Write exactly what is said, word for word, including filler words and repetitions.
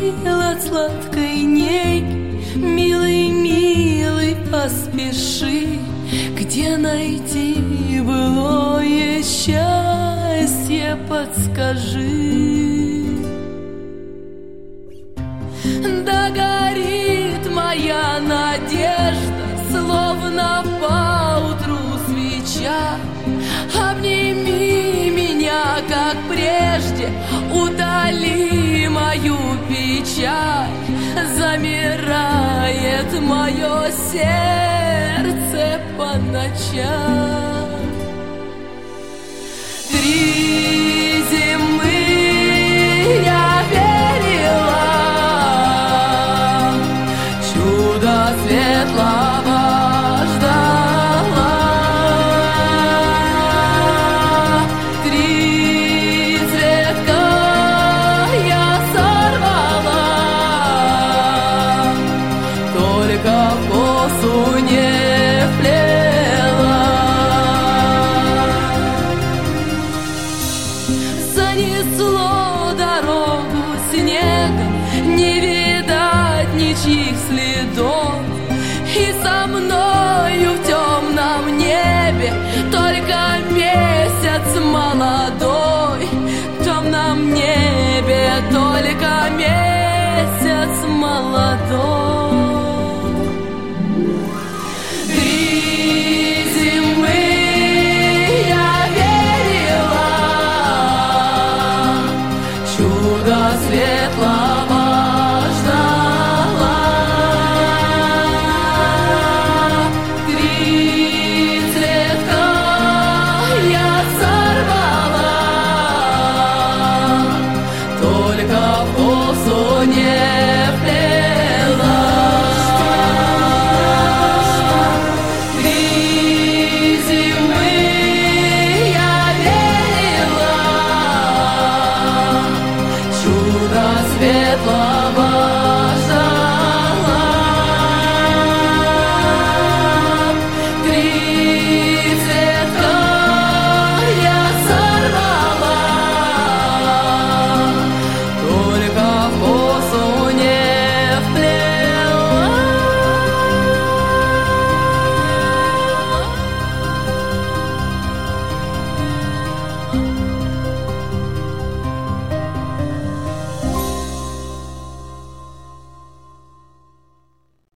укрыл от сладкой неги. Милый, милый, поспеши, где найти былое счастье, подскажи. Да горит моя надежда, словно поутру свеча. Обними меня, как прежде, удали мою печаль. Замирает мое сердце по ночам. Три зимы я верила, чудо светлого ждала. Три цветка я сорвала, только в косу не вплела. Занесло дорогу снегом, не видать ничьих следов. И со мною в темном небе только месяц молодой. В темном небе только месяц молодой. Три зимы я верила, чудо светлое